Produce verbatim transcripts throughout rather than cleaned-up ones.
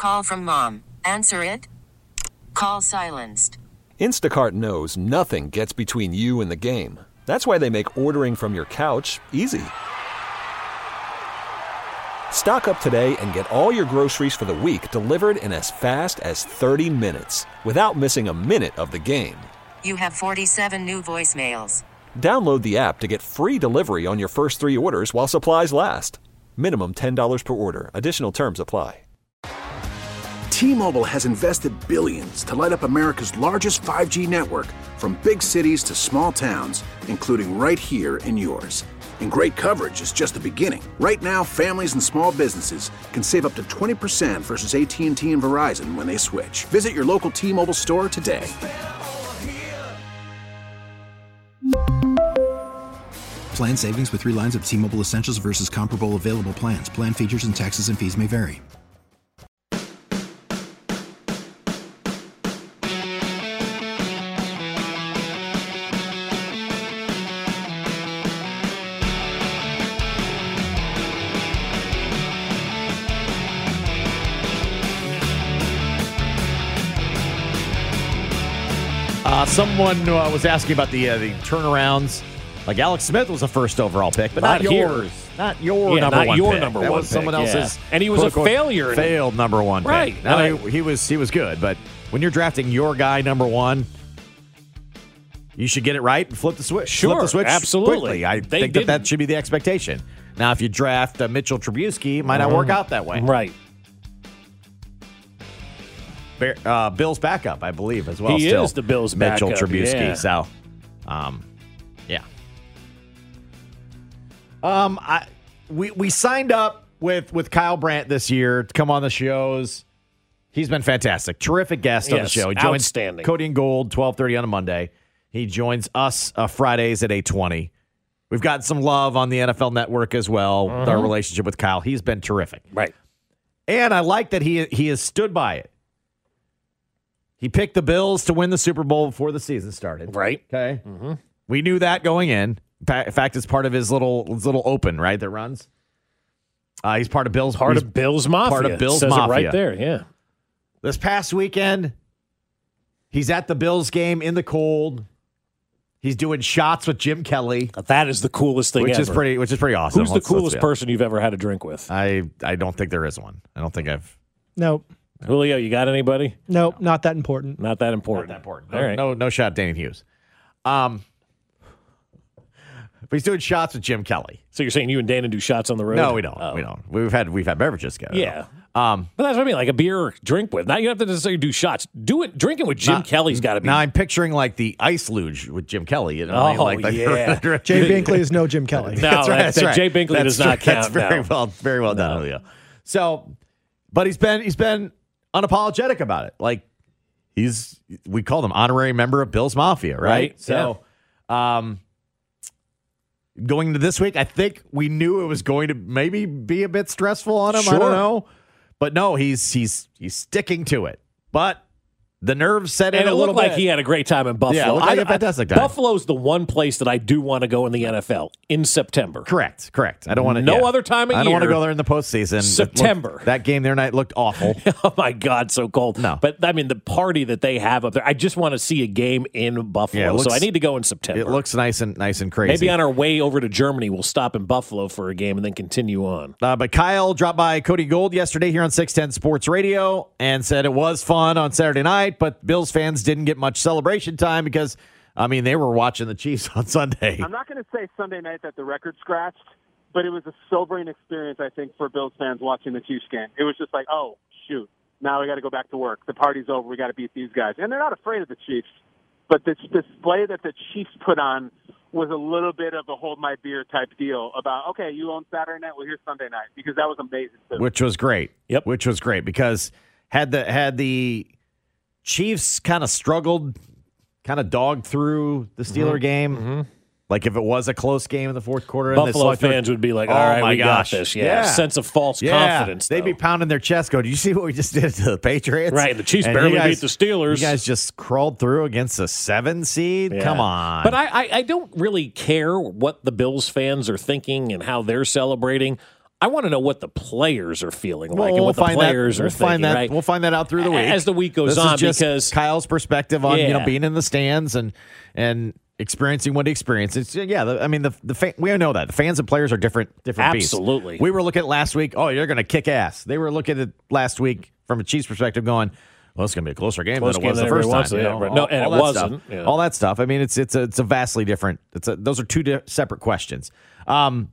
Call from mom. Answer it. Call silenced. Instacart knows nothing gets between you and the game. That's why they make ordering from your couch easy. Stock up today and get all your groceries for the week delivered in as fast as thirty minutes without missing a minute of the game. You have forty-seven new voicemails. Download the app to get free delivery on your first three orders while supplies last. Minimum ten dollars per order. Additional terms apply. T-Mobile has invested billions to light up America's largest five G network, from big cities to small towns, including right here in yours. And great coverage is just the beginning. Right now, families and small businesses can save up to twenty percent versus A T and T and Verizon when they switch. Visit your local T-Mobile store today. Plan savings with three lines of T-Mobile Essentials versus comparable available plans. Plan features and taxes and fees may vary. Uh, someone uh, was asking about the uh, the turnarounds. Like Alex Smith was a first overall pick, but not, Not yours. here. Not your Yeah, number not one your pick. number that one was someone pick, yeah. else's. And he was a quote-unquote failure. Failed number one Right. pick. Now, And he, he was he was good, but when you're drafting your guy number one, you should get it right and flip the switch. Sure, flip the switch absolutely. quickly. I They think that didn't. that should be the expectation. Now, if you draft uh, Mitchell Trubisky, it might not work out that way. Right. Bear, uh, Bill's backup, I believe, as well. He still. is the Bills' Mitchell backup, Trubisky. yeah. So, um, yeah. Um, I we we signed up with with Kyle Brandt this year to come on the shows. He's been fantastic, terrific guest on the Yes, show. He joins outstanding. Cody and Gold twelve thirty on a Monday. He joins us uh, Fridays at eight twenty. We've gotten some love on the N F L Network as well. With our relationship with Kyle, he's been terrific. Right. And I like that he he has stood by it. He picked the Bills to win the Super Bowl before the season started. Right. Okay. Mm-hmm. We knew that going in. In fact, it's part of his little his little open, right, that runs. Uh, he's part of Bill's Part he's of Bill's Mafia. Part of Bill's Says Mafia. it right there, yeah. This past weekend, he's at the Bills game in the cold. He's doing shots with Jim Kelly, That is the coolest thing which ever. is pretty which is pretty awesome. Who's the Let's- let's coolest be honest. person you've ever had a drink with? I I don't think there is one. I don't think I've Nope. Julio, you got anybody? Nope. Not that important. Not that important. Not that important. All No, right. no, no shot at Danny Hughes. Um, but he's doing shots with Jim Kelly. So you're saying you and Dana do shots on the road? No, we don't. Oh. We don't. We've had we've had beverages together. Yeah. Um, But that's what I mean, like a beer or drink with. Now you don't have to necessarily do shots. Do it. Drinking with Jim Not- Kelly's got to be. now I'm picturing like the ice luge with Jim Kelly. You know, what I mean? Oh, like the- yeah. Jay Binkley is no Jim Kelly. No, That's right. that- That's that right. Jay Binkley That's does not true. That's count, very no. well, very well done, Julio. So, but he's been he's been unapologetic about it. Like he's we called him honorary member of Bill's Mafia, right? Right, So, um, going into this week, I think we knew it was going to maybe be a bit stressful on him. I Sure. don't know, but no, he's he's he's sticking to it. But the nerves set in And it a little looked like bit. he had a great time in Buffalo. Yeah, it looked like a fantastic time. Buffalo's the one place that I do want to go in the N F L in September. Correct, correct. I don't want to. No yeah. other time of I don't want to year. go there in the postseason. September. It looked- that game there night looked awful. Oh my God, so cold. No. But I mean, the party that they have up there, I just want to see a game in Buffalo. Yeah, it looks- so I need to go in September. It looks nice and nice and crazy. Maybe on our way over to Germany, we'll stop in Buffalo for a game and then continue on. Uh, but Kyle dropped by Cody Gold yesterday here on six ten Sports Radio and said it was fun on Saturday night, but Bills fans didn't get much celebration time because, I mean, they were watching the Chiefs on Sunday. I'm not going to say Sunday night that the record scratched, but it was a sobering experience, I think, for Bills fans watching the Chiefs game. It was just like, oh, shoot, now we got to go back to work. The party's over. We got to beat these guys. And they're not afraid of the Chiefs, but the display that the Chiefs put on was a little bit of a hold my beer type deal about, okay, you own Saturday night, well, here's Sunday night, because that was amazing too. Which was great. Yep. Which was great because had the had the Chiefs kind of struggled, kind of dogged through the Steeler game. Like if it was a close game in the fourth quarter, and they Buffalo slept through- fans would be like, all Oh, right, my we gosh. got this. Yeah. Sense of false Yeah. confidence. They'd be though. pounding their chest going, do you see what we just did to the Patriots? Right, the Chiefs And barely you guys- beat the Steelers. You guys just crawled through against a seven seed? Yeah. Come on. But I, I, I don't really care what the Bills fans are thinking and how they're celebrating. I want to know what the players are feeling like Well, and we'll what the find players that, are we'll thinking. find that, right? We'll find that out through the week as the week goes this on is just because Kyle's perspective on yeah. you know being in the stands and and experiencing what he experienced. It's, yeah, the, I mean the the fan, we know that the fans and players are different different beasts. Absolutely. We were looking at last week. Oh, you're going to kick ass. They were looking at last week from a Chiefs perspective, going, well, it's going to be a closer game Close than it game was the than first everyone time. wants, You yeah, know, right. No, all- and all it that wasn't, Stuff, yeah. All that stuff. I mean, it's it's a it's a vastly different. It's a, those are two di- separate questions. Um,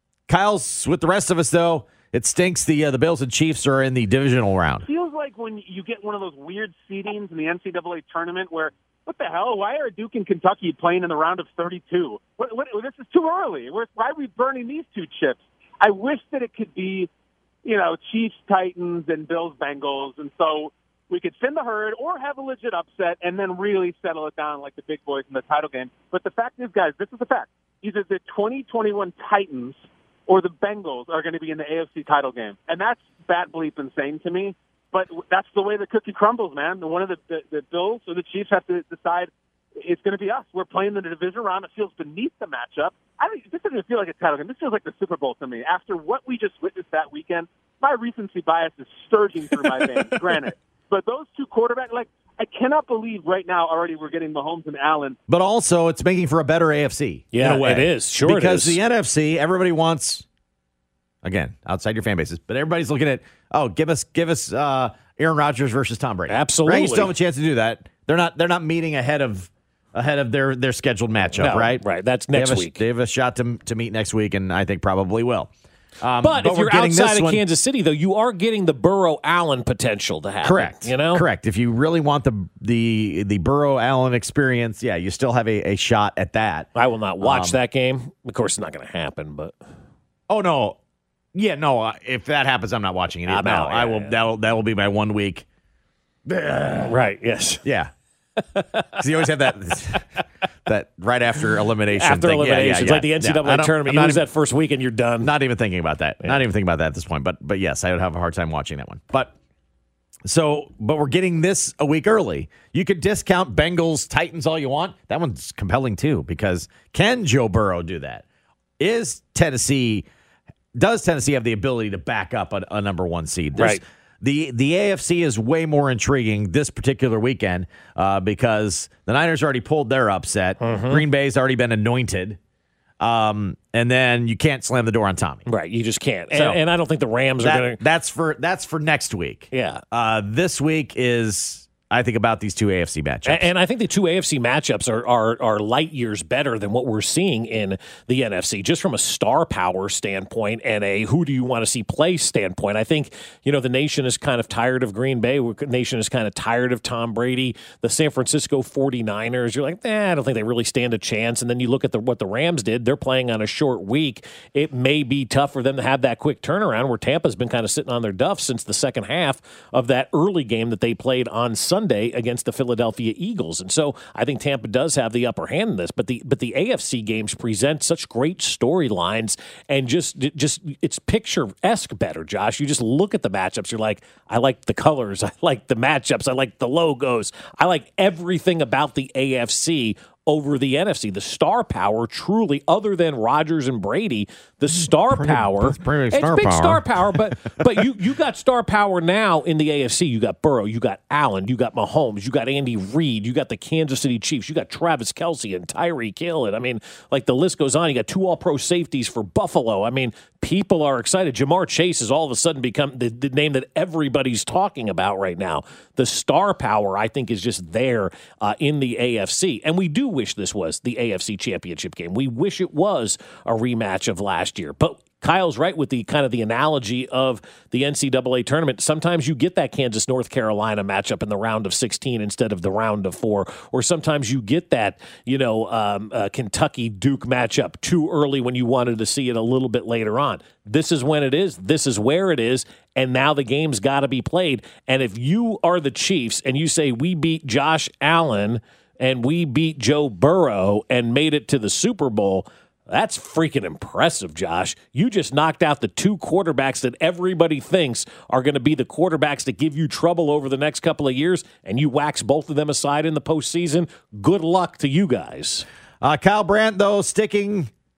Kyle's with the rest of us though. It stinks. The uh, the Bills and Chiefs are in the divisional round. Feels like when you get one of those weird seedings in the N C double A tournament where, what the hell? Why are Duke and Kentucky playing in the round of thirty-two? What, what, this is too early. We're, why are we burning these two chips? I wish that it could be, you know, Chiefs, Titans, and Bills, Bengals, and so we could thin the herd or have a legit upset and then really settle it down like the big boys in the title game. But the fact is, guys, this is the fact. Either the twenty twenty-one Titans or the Bengals are going to be in the A F C title game. And that's bat bleep insane to me. But that's the way the cookie crumbles, man. One of the, the, the Bills or the Chiefs have to decide it's going to be us. We're playing in the division round. It feels beneath the matchup. I don't, this doesn't feel like a title game. This feels like the Super Bowl to me. After what we just witnessed that weekend, my recency bias is surging through my veins, granted. But those two quarterbacks, like, I cannot believe right now already we're getting Mahomes and Allen. But also, it's making for a better A F C. Yeah, in a way. it is. Sure, because it is. the N F C, everybody wants, again, outside your fan bases, but everybody's looking at, oh, give us, give us uh, Aaron Rodgers versus Tom Brady. Absolutely. Right? You still have a chance to do that. They're not. They're not meeting ahead of ahead of their their scheduled matchup. No, right. right. That's They next have a- week. They have a shot to to meet next week, and I think probably will. Um, But, if we're you're getting outside this of one- Kansas City, though, you are getting the Burrow-Allen potential to happen. Correct. You know? Correct. If you really want the the the Burrow Allen experience, yeah, you still have a, a shot at that. I will not watch Um, that game. Of course, it's not going to happen, but Oh no, yeah, no. uh, If that happens, I'm not watching it. Ah, no, no, I yeah, will. yeah. That will that will be my one week. right, yes. Yeah, because you always have that that right after elimination. After thing. Yeah, elimination, yeah, it's yeah. like the N C double A Yeah, I don't- tournament. I'm You not lose even- that first week and you're done. Not even thinking about that. Not even thinking about that at this point. But but yes, I would have a hard time watching that one. But so but we're getting this a week early. You could discount Bengals Titans all you want. That one's compelling too because can Joe Burrow do that? Is Tennessee does Tennessee have the ability to back up a, a number one seed? There's- Right. The the A F C is way more intriguing this particular weekend uh, because the Niners already pulled their upset. Mm-hmm. Green Bay's already been anointed. Um, and then you can't slam the door on Tommy. Right, you just can't. And, So, and I don't think the Rams That- are going to. that's for that's for next week. Yeah. Uh, this week is I think about these two A F C matchups. And, and I think the two A F C matchups are, are are light years better than what we're seeing in the N F C, just from a star power standpoint and a who do you want to see play standpoint. I think, you know, the nation is kind of tired of Green Bay. The nation is kind of tired of Tom Brady. The San Francisco forty-niners, you're like, eh, I don't think they really stand a chance. And then you look at the, what the Rams did. They're playing on a short week. It may be tough for them to have that quick turnaround where Tampa's been kind of sitting on their duff since the second half of that early game that they played on Sunday. Sunday against the Philadelphia Eagles. And so I think Tampa does have the upper hand in this, but the but the A F C games present such great storylines and just just it's picture-esque better, Josh. You just look at the matchups, you're like, I like the colors, I like the matchups, I like the logos, I like everything about the A F C over the N F C. The star power, truly, other than Rodgers and Brady, the star Pretty- power. that's pretty it's star big power. star power, but but you you got star power now in the A F C. You got Burrow, you got Allen, you got Mahomes, you got Andy Reid, you got the Kansas City Chiefs, you got Travis Kelce and Tyreek Hill. And I mean, like the list goes on. You got two all-pro safeties for Buffalo. I mean, people are excited. Jamar Chase has all of a sudden become the, the name that everybody's talking about right now. The star power, I think, is just there uh, in the A F C. And we do wish this was the A F C Championship game. We wish it was a rematch of last year. But Kyle's right with the kind of the analogy of the N C double A tournament. Sometimes you get that Kansas-North Carolina matchup in the round of sixteen instead of the round of four. Or sometimes you get that, you know, um, uh, Kentucky-Duke matchup too early when you wanted to see it a little bit later on. This is when it is. This is where it is. And now the game's got to be played. And if you are the Chiefs and you say, we beat Josh Allen and we beat Joe Burrow and made it to the Super Bowl, that's freaking impressive, Josh. You just knocked out the two quarterbacks that everybody thinks are going to be the quarterbacks that give you trouble over the next couple of years, and you wax both of them aside in the postseason. Good luck to you guys. Uh, Kyle Brandt, though, sticking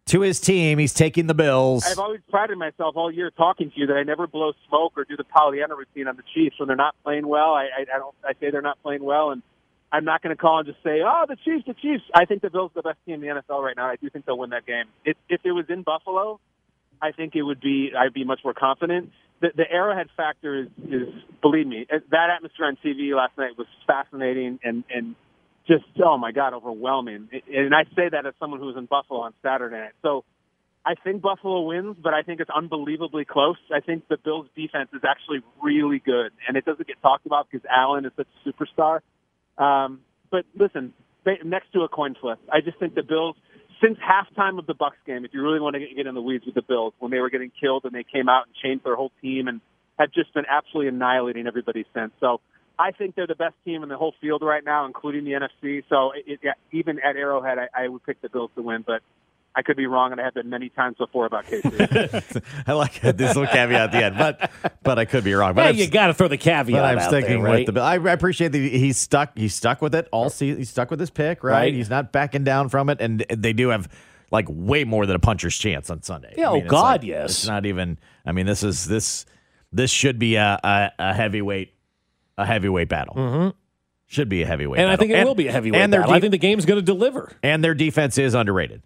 to his team. He's taking the Bills. I've always prided myself all year talking to you that I never blow smoke or do the Pollyanna routine on the Chiefs when they're not playing well. I, I, I don't. I say they're not playing well, and I'm not going to call and just say, "Oh, the Chiefs, the Chiefs." I think the Bills are the best team in the N F L right now. I do think they'll win that game. If, if it was in Buffalo, I think it would be. I'd be much more confident. The, the Arrowhead factor is, is, believe me, that atmosphere on T V last night was fascinating and and just, oh my God, overwhelming. And I say that as someone who was in Buffalo on Saturday night. So I think Buffalo wins, but I think it's unbelievably close. I think the Bills' defense is actually really good, and it doesn't get talked about because Allen is such a superstar. Um, but listen, next to a coin flip, I just think the Bills, since halftime of the Bucs game, if you really want to get in the weeds with the Bills, when they were getting killed and they came out and changed their whole team and have just been absolutely annihilating everybody since. So I think they're the best team in the whole field right now, including the N F C. So it, it, even at Arrowhead, I, I would pick the Bills to win, but I could be wrong, and I have been many times before about K C. I like this little caveat at the end, but but I could be wrong. But yeah, I'm, you got to throw the caveat but I'm out sticking there, right? with the Bill. I, I appreciate that he's stuck. He's stuck with it all season. He's stuck with his pick, right? Right. He's not backing down from it, and they do have like way more than a puncher's chance on Sunday. Yeah, I mean, oh it's God, like, yes. It's not even. I mean, this is this this should be a a, a heavyweight a heavyweight battle. Mm-hmm. Should be a heavyweight, and battle. I think it and, will be a heavyweight and their battle. de- I think the game's going to deliver. And their defense is underrated.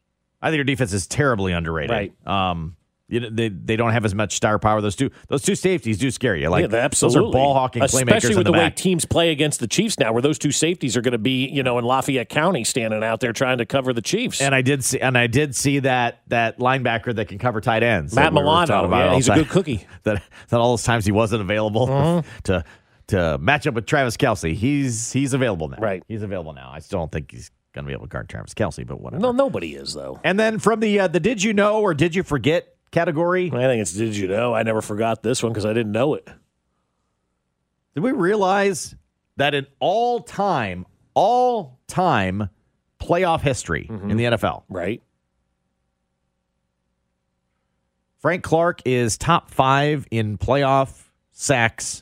I think their defense is terribly underrated. Right. Um, you know, they they don't have as much star power. Those two those two safeties do scare you. Like yeah, absolutely. Those are ball hawking playmakers Especially in with the, the way back. teams play against the Chiefs now, where those two safeties are going to be, you know, in Lafayette County, standing out there trying to cover the Chiefs. And I did see, and I did see that that linebacker that can cover tight ends, Matt that we were talking Milano, about yeah, all he's the a time. good cookie. That that all those times he wasn't available Mm-hmm. to to match up with Travis Kelce. He's he's available now. Right. He's available now. I still don't think he's going to be able to guard Travis Kelce, but whatever. No, nobody is though. And then from the uh, the did you know or did you forget category, I think it's did you know? I never forgot this one because I didn't know it. did we realize that in all time, all time playoff history Mm-hmm. in the N F L, Right. Frank Clark is top five in playoff sacks.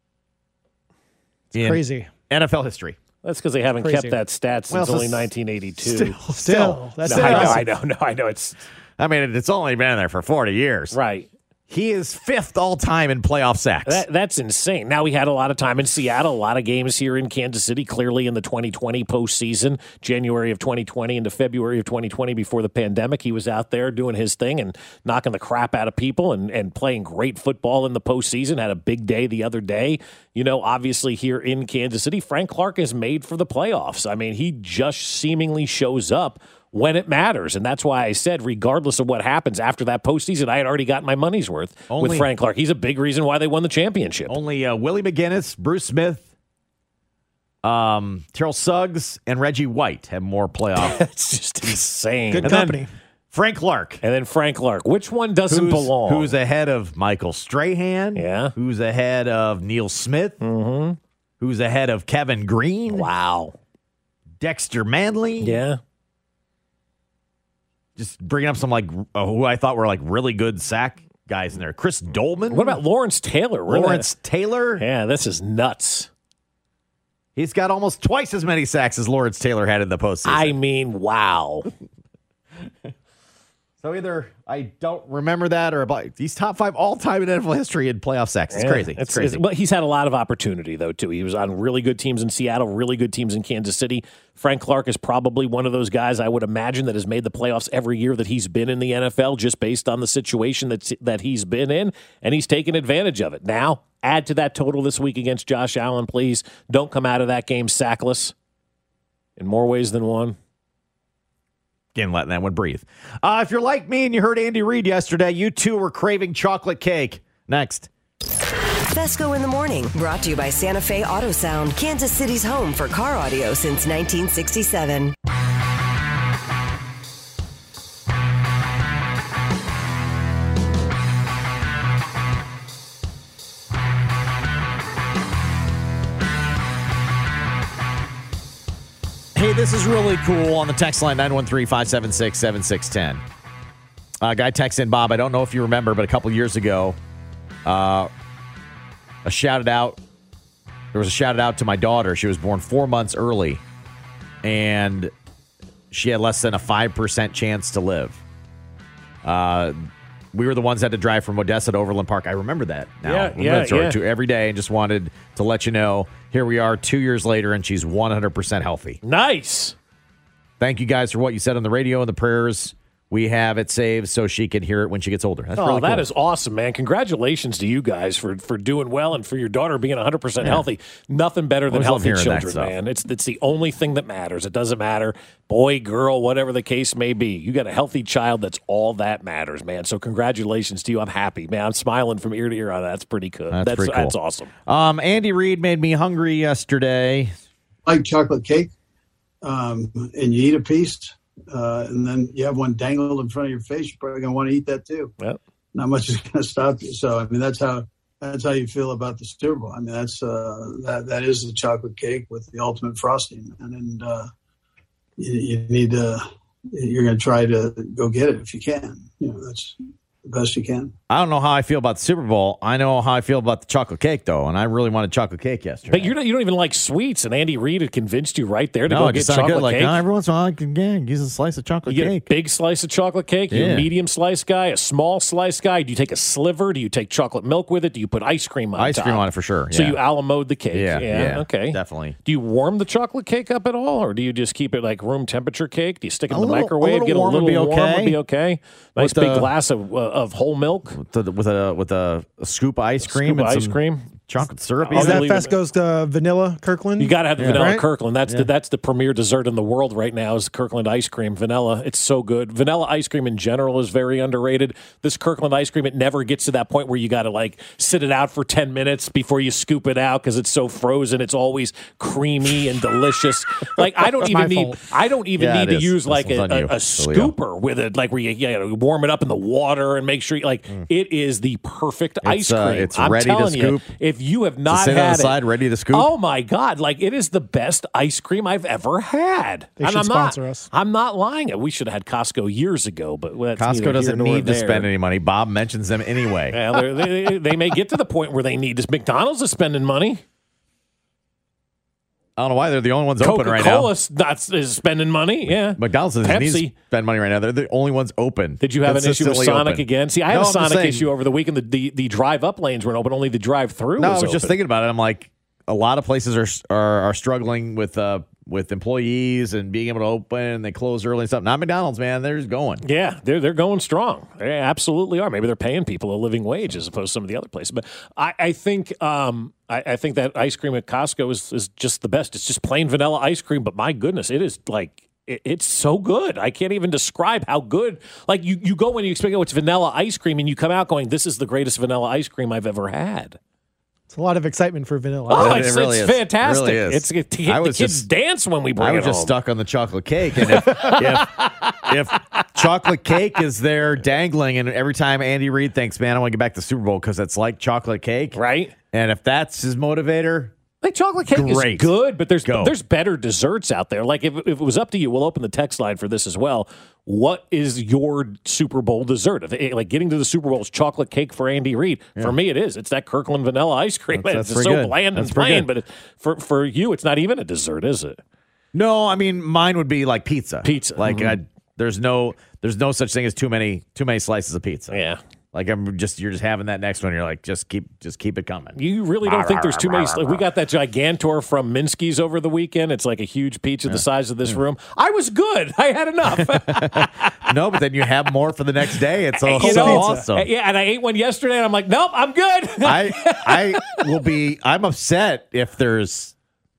in Crazy. N F L history. That's because they haven't Crazy. kept that stat since Well, so only s- nineteen eighty-two. Still, Still, that's no, I know, impressive. I know, no, I know. It's I mean, it's only been there for forty years. right. He is fifth all time in playoff sacks. That, that's insane. Now, we had a lot of time in Seattle, a lot of games here in Kansas City, clearly in the twenty twenty postseason, January of twenty twenty into February of twenty twenty before the pandemic. He was out there doing his thing and knocking the crap out of people and, and playing great football in the postseason. Had a big day the other day. You know, obviously here in Kansas City, Frank Clark is made for the playoffs. I mean, he just seemingly shows up when it matters. And that's why I said, regardless of what happens after that postseason, I had already got my money's worth Only- with Frank Clark. He's a big reason why they won the championship. Only uh, Willie McGinnis, Bruce Smith, um, Terrell Suggs, and Reggie White have more playoff. That's just insane. Good and, then, company. Frank Clark, and then Frank Clark. Which one doesn't who's, belong? who's ahead of Michael Strahan. Yeah. Who's ahead of Neil Smith. Mm-hmm. Who's ahead of Kevin Green. wow. Dexter Manley. Yeah. Just bringing up some like uh, who I thought were like really good sack guys in there. Chris Dolman. What about Lawrence Taylor? Where Lawrence the- Taylor? Yeah, this is nuts. He's got almost twice as many sacks as Lawrence Taylor had in the postseason. I mean, wow. So either I don't remember that or about he's top five all time in N F L history in playoff sacks. It's Yeah, crazy. It's, crazy. But he's had a lot of opportunity, though, too. He was on really good teams in Seattle, really good teams in Kansas City. Frank Clark is probably one of those guys I would imagine that has made the playoffs every year that he's been in the N F L just based on the situation that's, that he's been in, and he's taken advantage of it. Now, add to that total this week against Josh Allen, please. Don't come out of that game sackless in more ways than one. Again, letting that one breathe. Uh, if you're like me and you heard Andy Reid yesterday, you too were craving chocolate cake. Next. Fesco in the Morning, brought to you by Santa Fe Auto Sound, Kansas City's home for car audio since nineteen sixty-seven. Hey, this is really cool on the text line nine one three, five seven six, seven six one zero. Uh, guy texts in, Bob, I don't know if you remember, but a couple years ago, uh, a shouted out, there was a shouted out to my daughter. She was born four months early, and she had less than a five percent chance to live. Uh, we were the ones that had to drive from Odessa to Overland Park. I remember that now. Yeah, We yeah, went to her yeah. to every day and just wanted to let you know, here we are two years later, and she's one hundred percent healthy. Nice. Thank you guys for what you said on the radio and the prayers. We have it saved so she can hear it when she gets older. That's oh, really that cool. is awesome, man. Congratulations to you guys for, for doing well and for your daughter being one hundred percent Yeah. healthy. Nothing better than Always love healthy hearing that children, stuff. man. It's it's the only thing that matters. It doesn't matter, boy, girl, whatever the case may be. You got a healthy child. That's all that matters, man. So congratulations to you. I'm happy, man. I'm smiling from ear to ear on that. That's pretty good. That's That's, pretty cool. that's awesome. Um, Andy Reid made me hungry yesterday. Like chocolate cake, um, and you eat a piece, uh, and then you have one dangled in front of your face, you're probably going to want to eat that too. Yep. Not much is going to stop you. So, I mean, that's how that's how you feel about the Super Bowl. I mean, that's uh, that that is the chocolate cake with the ultimate frosting, and, and uh, you, you need to. You're going to try to go get it if you can. You know, that's the best you can. I don't know how I feel about the Super Bowl. I know how I feel about the chocolate cake, though, and I really wanted chocolate cake yesterday. But you're not, you don't even like sweets, and Andy Reid had convinced you right there to no, go it get just sounded chocolate good. Like, cake. no, every once in a while, I can yeah, use a slice of chocolate You get cake. a big slice of chocolate cake? You're Yeah. a medium slice guy, a small slice guy? Do you take a sliver? Do you take chocolate milk with it? Do you put ice cream on Ice top? cream on it for sure. So yeah. you a la mode the cake? Yeah, yeah, okay. definitely. Do you warm the chocolate cake up at all, or do you just keep it like room temperature cake? Do you stick it A in the little- a microwave? little Get a warm little would be warm okay. would be okay. Nice With big the- glass of uh, of whole milk. With a with a, with a, a scoop of ice cream Scoop of and ice some cream. chocolate syrup. Is that Unbelievable. Fesco's uh, vanilla Kirkland? You got to have the Yeah. vanilla Right? Kirkland. That's Yeah. the that's the premier dessert in the world right now is Kirkland ice cream. Vanilla, it's so good. Vanilla ice cream in general is very underrated. This Kirkland ice cream, it never gets to that point where you got to like sit it out for ten minutes before you scoop it out because it's so frozen. It's always creamy and delicious. Like I don't It's even my need fault. I don't even Yeah, need it to is. use This like a, one's on you, a, a Leo. scooper with it, like where you, you know, warm it up in the water and make sure you, like it is the perfect ice uh, cream. it's I'm ready to telling you, scoop. if you have not sit had on the it, side, ready to scoop. Oh my God! Like it is the best ice cream I've ever had. They and should I'm sponsor not, us. I'm not lying. We should have had Costco years ago, but that's neither Costco here doesn't nor need to there. spend any money. Bob mentions them anyway. Yeah, they're- they, they may get to the point where they need this. McDonald's is spending money. I don't know why they're the only ones open right now. Coca-Cola not is spending money. Yeah. McDonald's doesn't need to Pepsi. spend money right now. They're the only ones open. Did you have an issue with consistently Sonic open. again? See, I had No, a I'm just Sonic saying- issue over the weekend. The, the, the drive-up lanes weren't open. Only the drive-through No, was I was just open. thinking about it. I'm like, a lot of places are are, are struggling with uh, with employees and being able to open, and they close early and stuff. Not McDonald's, man. They're just going. Yeah, they're they're going strong. They absolutely are. Maybe they're paying people a living wage as opposed to some of the other places. But I, I think um, I, I think that ice cream at Costco is, is just the best. It's just plain vanilla ice cream. But my goodness, it is like it, it's so good. I can't even describe how good. Like you, you go and you expect oh, it's vanilla ice cream, and you come out going, "This is the greatest vanilla ice cream I've ever had." It's a lot of excitement for vanilla. Oh, It it's, really it's is. fantastic. It really is. It's it, I the was kids just- dance when we bring I was it just home. stuck on the chocolate cake, and if, if if chocolate cake is there dangling, and every time Andy Reid thinks, "Man, I want to get back to the Super Bowl because it's like chocolate cake," right? And if that's his motivator, Like chocolate cake Great. is good, but there's Go. there's better desserts out there. Like if, if it was up to you, we'll open the text line for this as well. What is your Super Bowl dessert? If it, like getting to the Super Bowl is chocolate cake for Andy Reid. For me, it is. It's that Kirkland vanilla ice cream. That's- it's that's just so pretty good. bland That's and pretty plain. good. But it, for for you, it's not even a dessert, is it? no, I mean mine would be like pizza. Pizza. like Mhm. I, there's no there's no such thing as too many too many slices of pizza. Yeah. Like I'm just you're just having that next one. You're like just keep just keep it coming. You really don't think there's too many? Like we got that Gigantor from Minsky's over the weekend. It's like a huge pizza the size of this room. I was good. I had enough. No, but then you have more for the next day. It's so, You so know, awesome. Yeah, and I ate one yesterday, and I'm like, nope, I'm good. I I will be. I'm upset if there's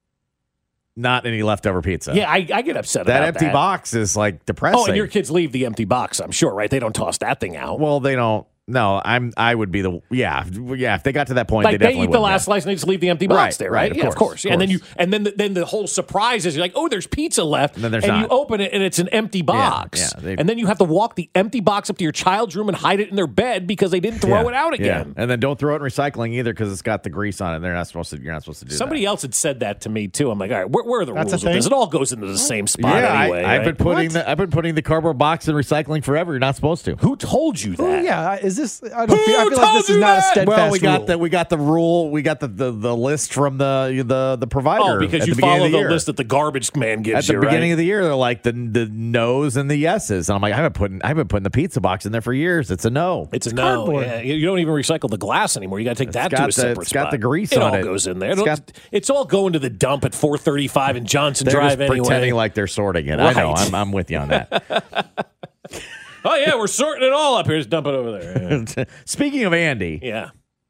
not any leftover pizza. Yeah, I, I get upset that about empty that. box is like depressing. Oh, and your kids leave the empty box, I'm sure, right? They don't toss that thing out. well, they don't. No, I'm. I would be the. Yeah, yeah. If they got to that point, Like they they, definitely eat the would, last yeah. slice and they just leave the empty box Right, there, right, right? of yeah, of course, course. of And then you course. and then the, then the whole surprise is you're like, oh, there's pizza left, And then there's and you not. open it and it's an empty box, yeah, they- and then you have to walk the empty box up to your child's room and hide it in their bed because they didn't throw Yeah, it out yeah. again. And then don't throw it in recycling either because it's got the grease on it. They're not supposed to. You're not supposed to do Somebody that. else had said that to me too. I'm like, all right, where, where are the That's a rules with this? thing? It all goes into the same spot Yeah, anyway. I, I've right? been putting What? the I've been putting the cardboard box in recycling forever. You're not supposed to. Who told you that? Well, yeah, is Is this? I don't. Feel, I feel like this is not a steadfast Well, we got rule. the we got the rule. We got the, the, the list from the the the provider. Oh, because at you the beginning follow of the, the year. list that the garbage man gives At the you, beginning right? of the year, they're like the the no's and the yeses, and I'm like, I haven't put I've been putting the pizza box in there for years. It's a no. It's a It's no. cardboard. Yeah, you you don't even recycle the glass anymore. You got to take that got to a the- separate it's got spot. the grease it on all it. goes in there. It's It's, got- it's all going to the dump at four thirty-five in Johnson They're Drive just anyway. pretending like they're sorting it. Right. I know. I'm, I'm with you on that. Oh yeah, we're sorting it all up here. Just dump it over there. Yeah. Speaking of Andy, yeah.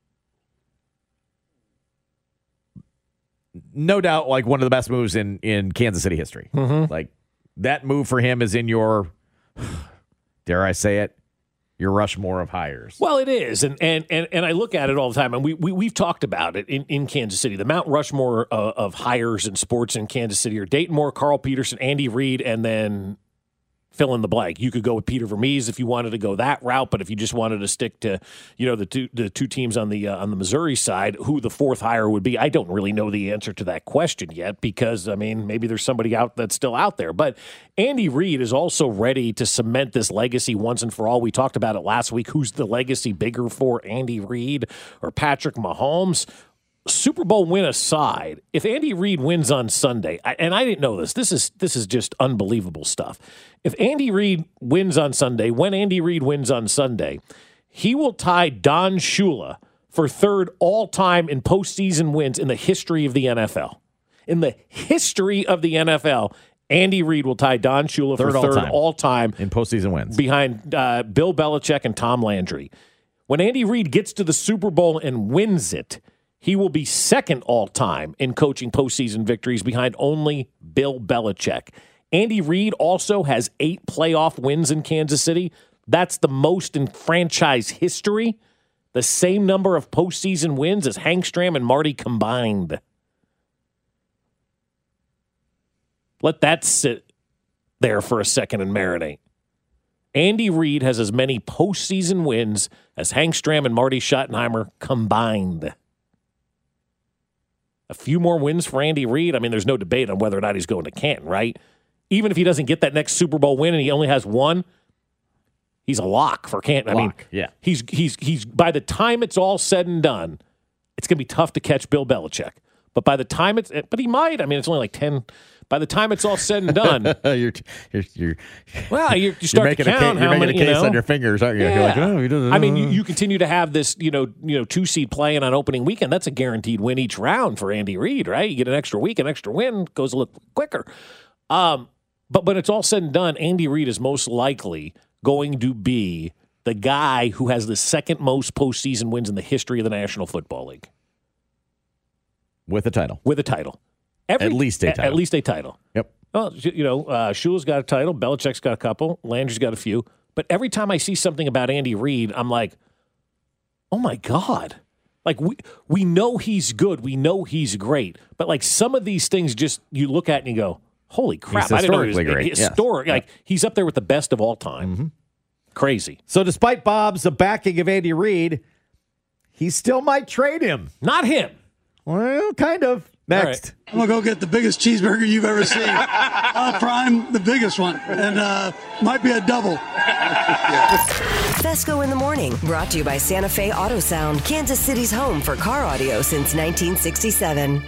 no doubt, like one of the best moves in in Kansas City history. Mm-hmm. Like that move for him is in your, dare I say it, your Rushmore of hires. Well, it is, and and and, and I look at it all the time, and we, we we've talked about it in, in Kansas City. The Mount Rushmore uh, of hires in sports in Kansas City are Dayton Moore, Carl Peterson, Andy Reid, and then fill in the blank. You could go with Peter Vermees if you wanted to go that route, but if you just wanted to stick to, you know, the two the two teams on the uh, on the Missouri side, who the fourth hire would be, I don't really know the answer to that question yet because I mean maybe there's somebody out that's still out there. But Andy Reid is also ready to cement this legacy once and for all. We talked about it last week. Who's the legacy bigger for, Andy Reid or Patrick Mahomes? Super Bowl win aside, if Andy Reid wins on Sunday, I, and I didn't know this, this is this is just unbelievable stuff. If Andy Reid wins on Sunday, when Andy Reid wins on Sunday, he will tie Don Shula for third all-time in postseason wins in the history of the N F L. In the history of the N F L, Andy Reid will tie Don Shula Third for third all-time. all-time in postseason wins behind uh, Bill Belichick and Tom Landry. When Andy Reid gets to the Super Bowl and wins it, he will be second all-time in coaching postseason victories behind only Bill Belichick. Andy Reid also has eight playoff wins in Kansas City. That's the most in franchise history. The same number of postseason wins as Hank Stram and Marty combined. Let that sit there for a second and marinate. Andy Reid has as many postseason wins as Hank Stram and Marty Schottenheimer combined. A few more wins for Andy Reid. I mean, there's no debate on whether or not he's going to Canton, right? Even if he doesn't get that next Super Bowl win and he only has one, he's a lock for Canton. I mean, Lock, yeah. he's he's he's by the time it's all said and done, it's going to be tough to catch Bill Belichick. But by the time it's, but he might. I mean, it's only like ten. By the time it's all said and done, you're, you're, you're, well, you, you start you're making to count a case, how you're making many, a case you know, on your fingers, aren't you? Yeah. You're like, oh, he doesn't. I mean, you, you continue to have this, you know, you know, two seed playing on opening weekend. That's a guaranteed win each round for Andy Reid, right? You get an extra week, an extra win goes a little quicker. Um, but when it's all said and done, Andy Reid is most likely going to be the guy who has the second most postseason wins in the history of the National Football League with a title, with a title, Every, at least a title, at least a title. Yep. Well, you know, uh, Shula's got a title. Belichick's got a couple. Landry's got a few. But every time I see something about Andy Reid, I'm like, oh, my God. Like, we we know he's good. We know he's great. But, like, some of these things just you look at and you go, holy crap. He's I didn't know he was historically great, historic. yes. Like, he's up there with the best of all time. Mm-hmm. Crazy. So despite Bob's backing of Andy Reid, he still might trade him. Not him. Well, kind of. Next. I'm going to go get the biggest cheeseburger you've ever seen. I'll prime the biggest one, and uh, might be a double. Fesco in the Morning, brought to you by Santa Fe Auto Sound, Kansas City's home for car audio since nineteen sixty-seven.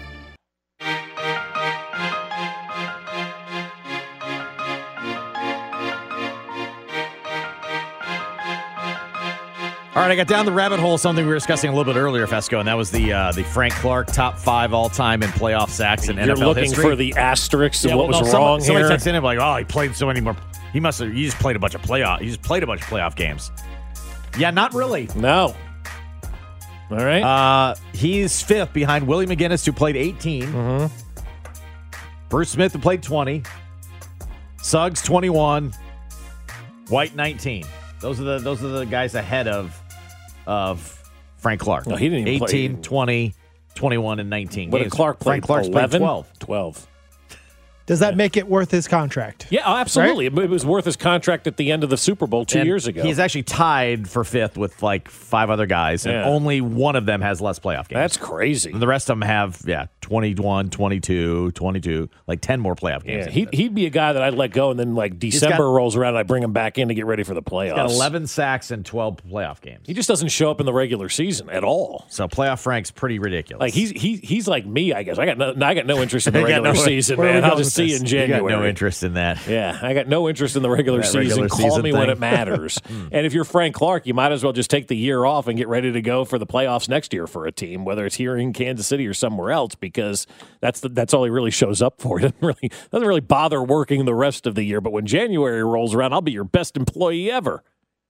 All right, I got down the rabbit hole, something we were discussing a little bit earlier, Fesco, and that was the uh, the Frank Clark top five all-time in playoff sacks in You're N F L looking history. for the asterisks of Yeah, what well, was no, wrong somebody, here. Somebody texted in like, oh, he played so many more. He must have. He just played a bunch of playoff. He just played a bunch of playoff games. Yeah, not really. No. All right. Uh, he's fifth behind Willie McGinnis, who played eighteen. Mm-hmm. Bruce Smith, who played twenty. Suggs, twenty-one. White, nineteen. Those are the those are the guys ahead of of Frank Clark. No, he didn't even eighteen, play. twenty, twenty-one, and nineteen What games. did Clark play? Frank Clark's played eleven? twelve. twelve. Does that make it worth his contract? Yeah, oh, absolutely. Right? It was worth his contract at the end of the Super Bowl two and years ago. He's actually tied for fifth with like five other guys, and Yeah. only one of them has less playoff games. That's crazy. And the rest of them have, yeah, twenty-one, twenty-two, twenty-two, like ten more playoff games. Yeah, he, he'd be a guy that I'd let go, and then like December got- rolls around, and I bring him back in to get ready for the playoffs. He's got eleven sacks and twelve playoff games. He just doesn't show up in the regular season at all. So playoff Frank's pretty ridiculous. Like he's he, he's like me, I guess. I got no I got no interest in the I got regular no- season, Where are we man. I'll going just with see you this? in You got January. no interest in that. Yeah, I got no interest in the regular That season. regular Call season me when thing. it matters. And if you're Frank Clark, you might as well just take the year off and get ready to go for the playoffs next year for a team, whether it's here in Kansas City or somewhere else, because that's the, that's all he really shows up for. He doesn't really doesn't really bother working the rest of the year. But when January rolls around, I'll be your best employee ever.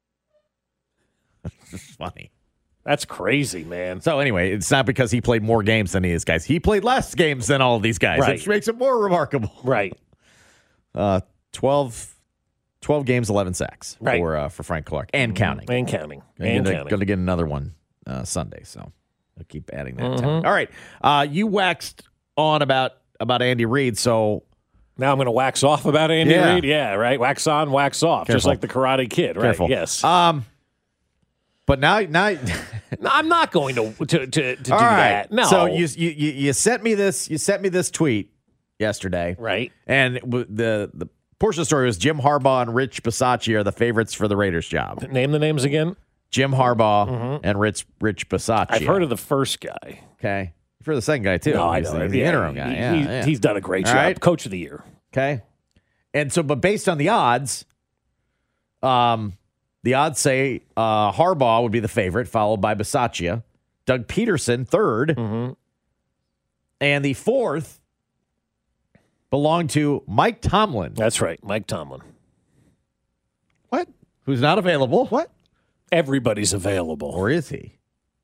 It's funny. That's crazy, man. So anyway, it's not because he played more games than these guys. He played less games than all of these guys, Right. which makes it more remarkable. Right. Uh, twelve, twelve games, eleven sacks Right. for uh, for Frank Clark and counting. And counting. Going And to counting. going to get another one uh, Sunday, so I'll keep adding that. Mhm. talent. All right, uh, you waxed on about about Andy Reid, so Now I'm going to wax off about Andy Yeah. Reid. Yeah, right. Wax on, wax off, just Careful. like the Karate Kid. Right. careful. Yes. Um, but now now. No, I'm not going to to to, to do All right. that. No. So you, you you you sent me this you sent me this tweet yesterday, right? And w- the the portion of the story was Jim Harbaugh and Rich Bisaccia are the favorites for the Raiders job. Name the names again. Jim Harbaugh and Rich Rich Bisaccia. I've heard of the first guy. Okay, you've heard of the second guy too. No, I He's know. the, the Yeah, interim he- guy. he- Yeah, he's, yeah. he's done a great All job. right. Coach of the year. Okay, and so but based on the odds, um, the odds say uh, Harbaugh would be the favorite, followed by Bisaccia. Doug Peterson third, Mm-hmm. and the fourth belonged to Mike Tomlin. That's right, Mike Tomlin. What? Who's not available? What? Everybody's available. Or is he?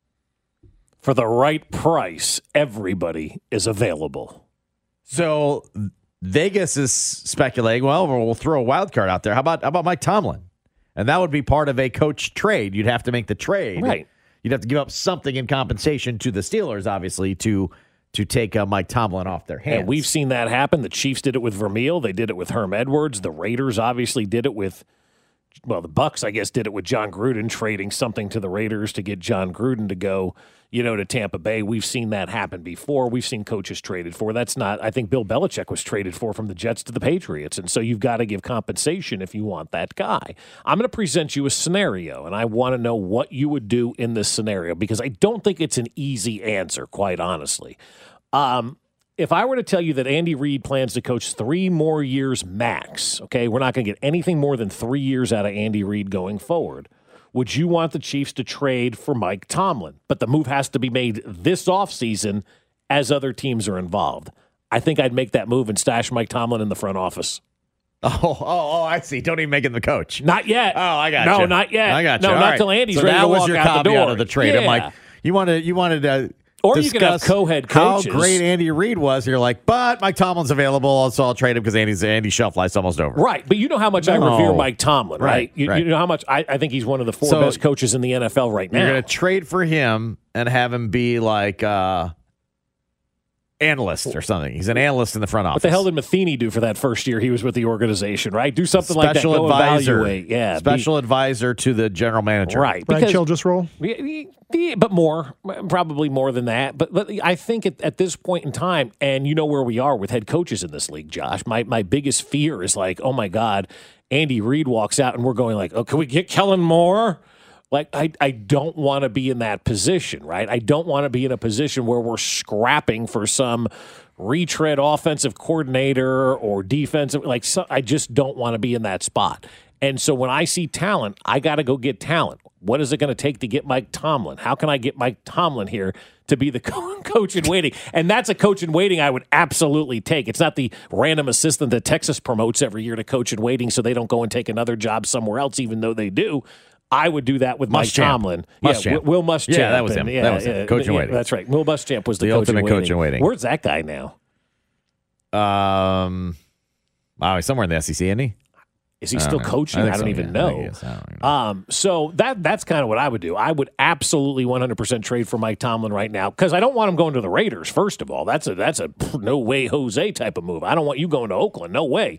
For the right price, everybody is available. So Vegas is speculating, well, we'll throw a wild card out there. How about how about Mike Tomlin? And that would be part of a coach trade. You'd have to make the trade. Right. You'd have to give up something in compensation to the Steelers, obviously, to to take uh, Mike Tomlin off their hands. And we've seen that happen. The Chiefs did it with Vermeil. They did it with Herm Edwards. The Raiders obviously did it with, well, the Bucks, I guess, did it with John Gruden, trading something to the Raiders to get John Gruden to go, you know, to Tampa Bay. We've seen that happen before. We've seen coaches traded for. That's not, I think Bill Belichick was traded for from the Jets to the Patriots. And so you've got to give compensation if you want that guy. I'm going to present you a scenario, and I want to know what you would do in this scenario because I don't think it's an easy answer, quite honestly. Um, If I were to tell you that Andy Reid plans to coach three more years max, okay, we're not going to get anything more than three years out of Andy Reid going forward, would you want the Chiefs to trade for Mike Tomlin? But the move has to be made this offseason as other teams are involved. I think I'd make that move and stash Mike Tomlin in the front office. Oh, oh, oh, I see. Don't even make him the coach. Not yet. Oh, I got no, you. No, not yet. I got you. No, All not right. till Andy's so ready that to was walk your out the caveat door. of the trade. I'm Yeah. like, you wanted, you wanted to Or you could have discuss co-head how coaches. great Andy Reid was. You're like, but Mike Tomlin's available, so I'll trade him because Andy's Andy's shelf life's almost over. Right, but you know how much I No. revere Mike Tomlin, right? Right, You, right. you know how much I, I think he's one of the four So best coaches in the N F L right now. You're going to trade for him and have him be like uh analyst or something. He's an analyst in the front office. What the hell did Matheny do for that first year he was with the organization, right? Do something like that. Special Go advisor. evaluate. Yeah. Special advisor to the general manager. Right. Brian because- Childress role? Yeah, yeah, but more, probably more than that. But but I think at, at this point in time, and you know where we are with head coaches in this league, Josh. My my biggest fear is like, oh my God, Andy Reid walks out and we're going like, oh, can we get Kellen Moore? Like, I, I don't want to be in that position, right? I don't want to be in a position where we're scrapping for some retread offensive coordinator or defensive. Like, so, I just don't want to be in that spot. And so when I see talent, I got to go get talent. What is it going to take to get Mike Tomlin? How can I get Mike Tomlin here to be the co- coach in waiting? And that's a coach in waiting I would absolutely take. It's not the random assistant that Texas promotes every year to coach in waiting so they don't go and take another job somewhere else, even though they do. I would do that with Mike Muschamp. Tomlin. Muschamp. Yeah, Will Muschamp. Yeah, that was him. And, yeah, That was him. yeah, Coach in yeah, waiting. That's right. Will Muschamp was the, The coach ultimate in waiting. coach in waiting. Where's that guy now? Um, wow, he's somewhere in the S E C, isn't he? Is he I still don't know. coaching? I I, think don't so, even yeah. know. I guess. I don't even know. Um, so that that's kind of what I would do. I would absolutely one hundred percent trade for Mike Tomlin right now because I don't want him going to the Raiders. First of all, that's a that's a pff, no way Jose type of move. I don't want you going to Oakland. No way.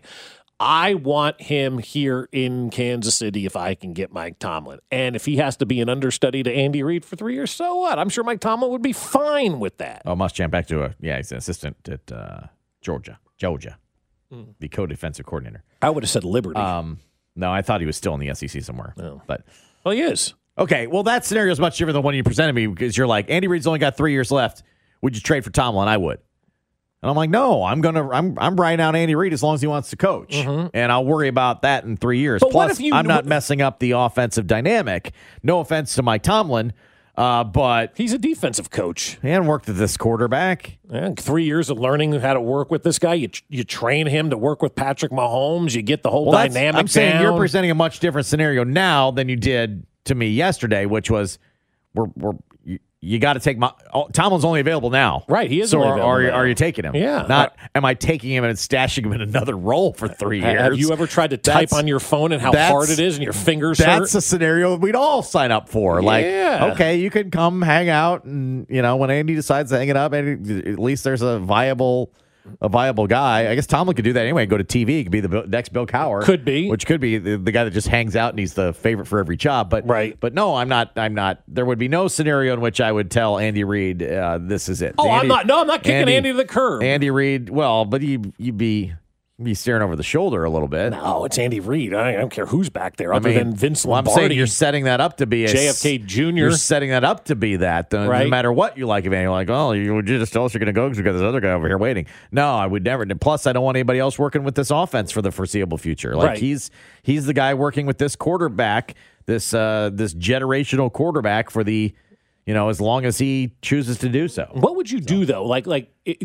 I want him here in Kansas City if I can get Mike Tomlin. And if he has to be an understudy to Andy Reid for three years, so what? I'm sure Mike Tomlin would be fine with that. Oh, must jump back to a yeah. He's an assistant at uh, Georgia, Georgia, Mm. the co-defensive coordinator. I would have said Liberty. Um, no, I thought he was still in the S E C somewhere. No. But well, he is. okay, well that scenario is much different than one you presented me because you're like Andy Reid's only got three years left. Would you trade for Tomlin? I would. And I'm like, no, I'm gonna, I'm, I'm writing out Andy Reid as long as he wants to coach, Mhm. and I'll worry about that in three years. But what Plus, if you- I'm not messing up the offensive dynamic. No offense to Mike Tomlin, uh, but he's a defensive coach. He hadn't worked with this quarterback. And three years of learning how to work with this guy. You you train him to work with Patrick Mahomes. You get the whole Well, that's- dynamic. I'm saying down. you're presenting a much different scenario now than you did to me yesterday, which was we're we're. You, you got to take my oh, Tomlin's only available now, right? He is. So only are, available are, you- now. are you taking him? Yeah. Not am I taking him and stashing him in another role for three Ha- years? Have you ever tried to type That's- on your phone and how that's- hard it is and your fingers That's hurt? a scenario we'd all sign up for. Like, Yeah. okay, you can come hang out, and you know when Andy decides to hang it up, Andy, at least there's a viable, a viable guy. I guess Tomlin could do that anyway. Go to T V. He could be the Bill- next Bill Cowher. Could be. which could be the, the guy that just hangs out and he's the favorite for every job. But right. But no, I'm not. I'm not. There would be no scenario in which I would tell Andy Reid, uh, "This is it." Oh, I'm Andy- not- no, I'm not kicking Andy to the curb. Andy Reid. Well, but you you'd be you'd be staring over the shoulder a little bit. No, it's Andy Reid. I don't care who's back there, I other mean, than Vince well, I'm Lombardi. saying you're setting that up to be a J F K Junior You're setting that up to be that. Uh, Right. No matter what you like of Andy, you're like, oh, you would you just tell us you're going to go because we got this other guy over here waiting. No, I would never. Plus, I don't want anybody else working with this offense for the foreseeable future. Like Right. he's he's the guy working with this quarterback, this uh, this generational quarterback for the, you know, as long as he chooses to do so. What would you do though? Like, like it,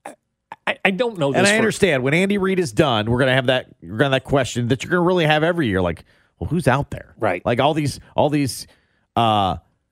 I, I don't know this. And I for- understand when Andy Reid is done, we're gonna have that we're gonna have that question that you're gonna really have every year. Like, well, who's out there? Right. Like all these all these uh,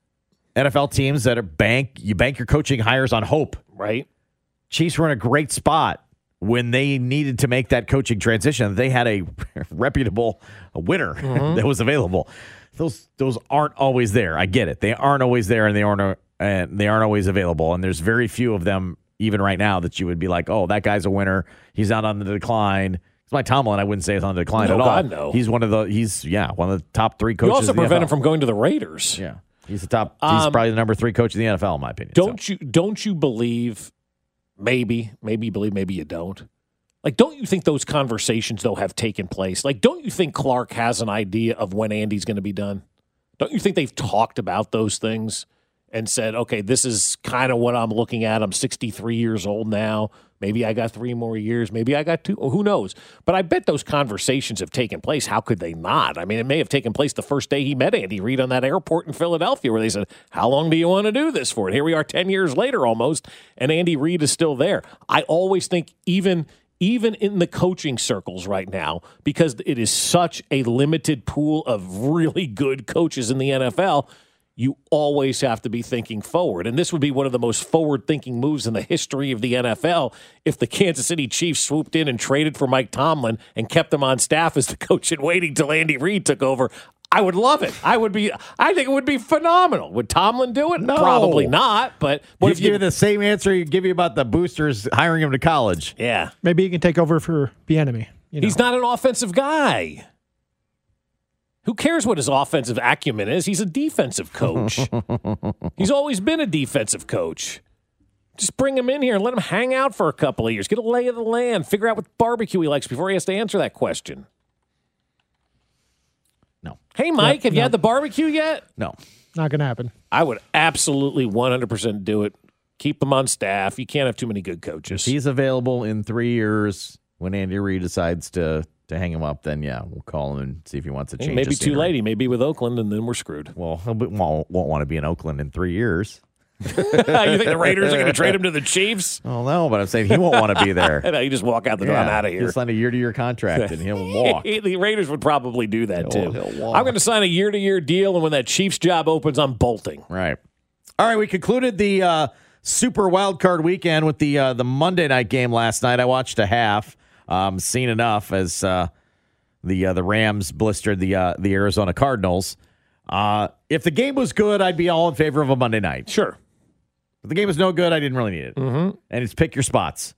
N F L teams that are bank you bank your coaching hires on hope. Right. Chiefs were in a great spot when they needed to make that coaching transition. They had a reputable winner Mhm. that was available. Those those aren't always there. I get it. They aren't always there, and they aren't and they aren't always available. And there's very few of them even right now that you would be like, oh, that guy's a winner. He's not on the decline. It's my Tomlin. I wouldn't say it's on the decline No, at all. God, no. He's one of the he's yeah one of the top three coaches. You also in the prevent him N F L. from going to the Raiders. Yeah, he's the top. He's Um, probably the number three coach in the N F L in my opinion. Don't you don't you believe? Maybe, maybe you believe, maybe you don't. Like, don't you think those conversations though have taken place? Like, don't you think Clark has an idea of when Andy's going to be done? Don't you think they've talked about those things and said, okay, this is kind of what I'm looking at. I'm sixty-three years old now. Maybe I got three more years. Maybe I got two. Who knows? But I bet those conversations have taken place. How could they not? I mean, it may have taken place the first day he met Andy Reid on that airport in Philadelphia where they said, how long do you want to do this for? And here we are ten years later almost, and Andy Reid is still there. I always think even even in the coaching circles right now, because it is such a limited pool of really good coaches in the N F L, you always have to be thinking forward. And this would be one of the most forward-thinking moves in the history of the N F L if the Kansas City Chiefs swooped in and traded for Mike Tomlin and kept him on staff as the coach in waiting till Andy Reid took over. I would love it. I would be. I think it would be phenomenal. Would Tomlin do it? No. Probably not. But what He'd if give you you? the same answer he'd give you about the boosters hiring him to college. Yeah, Maybe he can take over for Bieniemy. You know? he's not an offensive guy. Who cares what his offensive acumen is? He's a defensive coach. He's always been a defensive coach. Just bring him in here and let him hang out for a couple of years. Get a lay of the land. Figure out what barbecue he likes before he has to answer that question. No. Hey, Mike, Yep, have you no. had the barbecue yet? No. Not going to happen. I would absolutely one hundred percent do it. Keep him on staff. You can't have too many good coaches. If he's available in three years when Andy Reid decides to to hang him up, then yeah, we'll call him and see if he wants to change. Maybe the too scenery. late. He may be with Oakland, and then we're screwed. Well, he won't, won't want to be in Oakland in three years. You think the Raiders are going to trade him to the Chiefs? Oh no, but I'm saying he won't want to be there. No, you just walk out the door. I'm out of here. He'll sign a year-to-year contract and he'll walk. The Raiders would probably do that He'll- too. he'll walk. I'm going to sign a year-to-year deal, and when that Chiefs job opens, I'm bolting. Right. All right, we concluded the uh, Super Wild Card weekend with the uh, the Monday night game last night. I watched a half. Um, seen enough as uh, The uh, the Rams blistered the uh, the Arizona Cardinals. Uh, if the game was good, I'd be all in favor of a Monday night. Sure. If the game was no good, I didn't really need it. Mm-hmm. And it's pick your spots.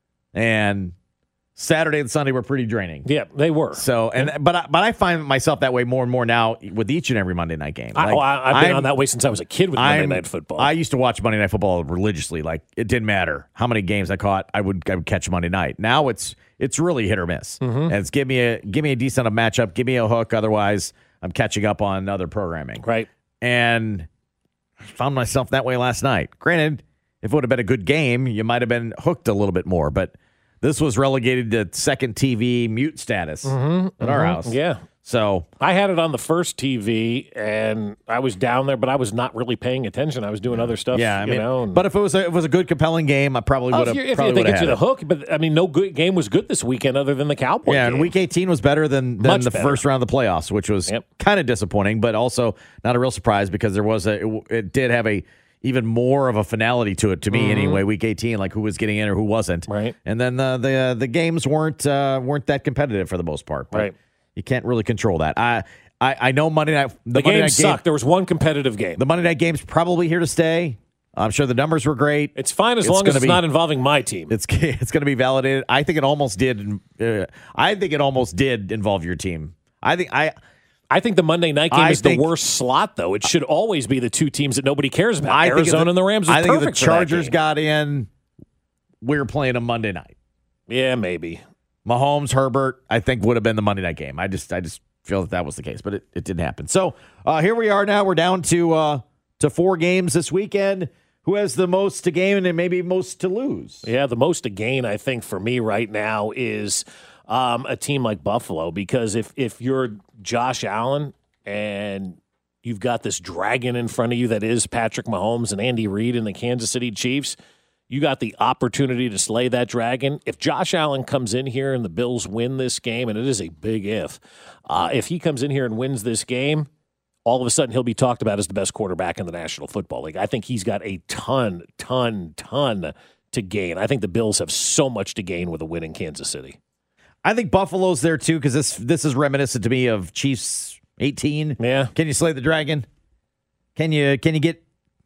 And Saturday and Sunday were pretty draining. Yeah, they were. So, and yeah. but I, but I find myself that way more and more now with each and every Monday night game. I, like, well, I, I've been I'm, on that way since I was a kid with Monday I'm, Night Football. I used to watch Monday Night Football religiously. Like it didn't matter how many games I caught. I would, I would catch Monday night. Now it's it's really hit or miss. Mm-hmm. And it's give me a give me a decent matchup. Give me a hook. Otherwise, I'm catching up on other programming. Right. And I found myself that way last night. Granted, if it would have been a good game, you might have been hooked a little bit more. But this was relegated to second T V mute status mm-hmm, at mm-hmm, our house. Yeah. So I had it on the first T V, and I was down there, but I was not really paying attention. I was doing other stuff. Yeah, I you mean, know, and, but if it was a, if it was a good, compelling game, I probably oh, would if, have. you, if, probably if they would get you have the hook, but I mean, no good game was good this weekend other than the Cowboy Yeah, game. and Week eighteen was better than, than Much the better. first round of the playoffs, which was Yep. kind of disappointing, but also not a real surprise because there was a it, it did have a even more of a finality to it to me Mm-hmm. anyway. Week eighteen, like who was getting in or who wasn't, Right. And then the the uh, the games weren't uh, weren't that competitive for the most part, but Right. You can't really control that. I I, I know Monday night the, The Monday game night sucked. game, There was one competitive game. the Monday night game's probably here to stay. I'm sure the numbers were great. It's fine as It's long as gonna it's be- not involving my team. It's it's going to be validated. I think it almost did. Uh, I think it almost did involve your team. I think I. I think the Monday night game I is think- the worst slot, though. It should always be the two teams that nobody cares about. I think if Arizona the- and the Rams. Was I think if the perfect for that Chargers game. got in, we were playing a Monday night. Yeah, maybe. Mahomes, Herbert, I think would have been the Monday night game. I just I just feel that that was the case, but it, it didn't happen. So uh, here we are now. We're down to uh, to four games this weekend. Who has the most to gain and maybe most to lose? Yeah, the most to gain, I think, for me right now is um, a team like Buffalo, because if if you're Josh Allen and you've got this dragon in front of you that is Patrick Mahomes and Andy Reid and the Kansas City Chiefs, you got the opportunity to slay that dragon. If Josh Allen comes in here and the Bills win this game, and it is a big if, uh, if he comes in here and wins this game, all of a sudden he'll be talked about as the best quarterback in the National Football League. I think he's got a ton, ton, ton to gain. I think the Bills have so much to gain with a win in Kansas City. I think Buffalo's there too because this this is reminiscent to me of Chiefs eighteen. Yeah. Can you slay the dragon? Can you can you get?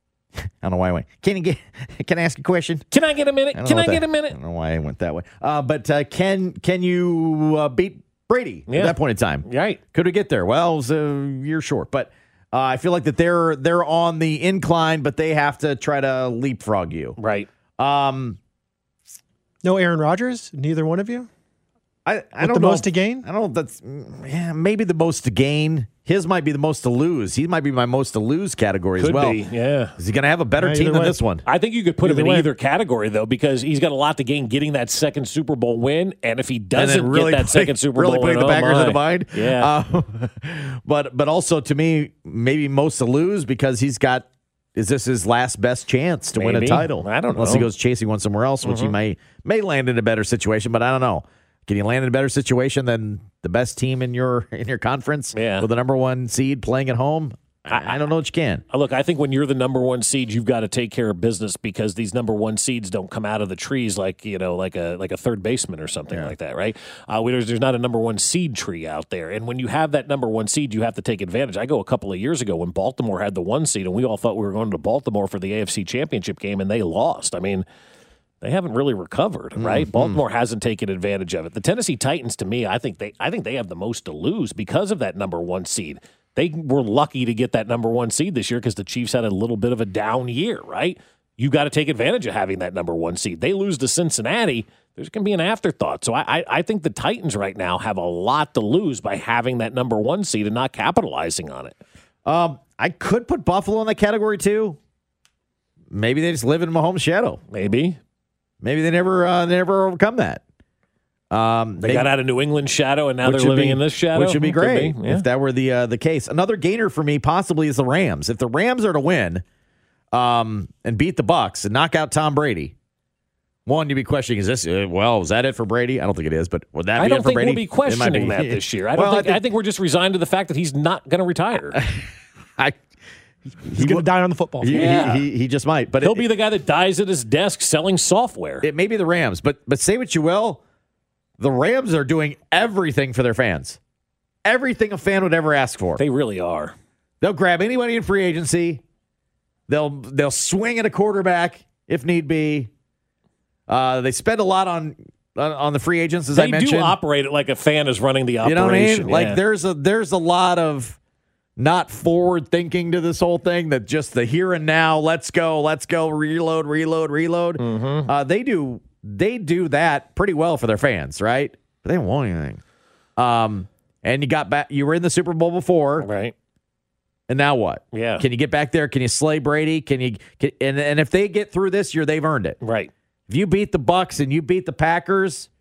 I don't know why I went. Can you get? Can I ask a question? Can I get a minute? I don't Can know I what get that- a minute? I don't know why I went that way. Uh, but uh, can can you uh, beat Brady Yeah. at that point in time? Right. Could we get there? Well, it was a year short, but uh, I feel like that they're they're on the incline, but they have to try to leapfrog you. Right. Um, No Aaron Rodgers? Neither one of you? I, I With don't the know most if- to gain? I don't know if that's yeah, maybe the most to gain. His might be the most to lose. He might be my most to lose category Could as well. be, yeah. Is he going to have a better Yeah, team either than way. this one? I think you could put Either him in way. either category, though, because he's got a lot to gain getting that second Super Bowl win. And if he And doesn't then really get that putting- second Super really Bowl putting win, the oh Packers in a my. bind. Yeah. Uh, but but also to me, maybe most to lose because he's got. Is this his last best chance to win a Maybe. title? I don't Unless know. he goes chasing one somewhere else, which he Mhm. may may land in a better situation. But I don't know. Can you land in a better situation than the best team in your in your conference Yeah. with the number one seed playing at home? I, I don't know what you can. Uh, Look, I think when you're the number one seed, you've got to take care of business because these number one seeds don't come out of the trees like you know, like a like a third baseman or something like that, right? Uh, we, there's, there's not a number one seed tree out there, and when you have that number one seed, you have to take advantage. I go a couple of years ago when Baltimore had the one seed, and we all thought we were going to Baltimore for the A F C Championship game, and they lost. I mean. They haven't really recovered, right? Mm-hmm. Baltimore hasn't taken advantage of it. The Tennessee Titans, to me, I think they, I think they have the most to lose because of that number one seed. They were lucky to get that number one seed this year because the Chiefs had a little bit of a down year, right? You got to take advantage of having that number one seed. They lose to Cincinnati, there's going to be an afterthought. So I, I, I think the Titans right now have a lot to lose by having that number one seed and not capitalizing on it. Um, I could put Buffalo in that category too. Maybe they just live in Mahomes' shadow. Maybe. Maybe they never uh, they never overcome that. Um, They maybe- got out of New England shadow, and now which they're would living be- in this shadow. which would be Could great yeah. if that were the uh, the case. Another gainer for me possibly is the Rams. If the Rams are to win, um, and beat the Bucks and knock out Tom Brady, one you'd be questioning: Is this uh, well? Is that it for Brady? I don't think it is, but would that I be don't it for think Brady? we'll be It might questioning be. that this year. I Well, don't think, I think, I think we're just resigned to the fact that he's not going to retire. I, He's going to die on the football he, field. Yeah. he, he, he just might, but He'll it, be the guy that dies at his desk selling software. it may be the Rams. But but say what you will, the Rams are doing everything for their fans. everything a fan would ever ask for. They really are. They'll grab anybody in free agency. They'll they'll swing at a quarterback if need be. Uh, they spend a lot on on, on the free agents, as they I mentioned. They do operate it like a fan is running the operation. You know what I mean? Yeah. Like there's a there's a lot of not forward thinking to this whole thing. That just the here and now. Let's go. Let's go. Reload. Reload. Reload. Mm-hmm. Uh, they do they do that pretty well for their fans, right? But they don't want anything. Um, and you got back. You were in the Super Bowl before, right? And now what? Yeah. Can you get back there? Can you slay Brady? Can you? Can, and and if they get through this year, they've earned it. Right. If you beat the Bucks and you beat the Packers,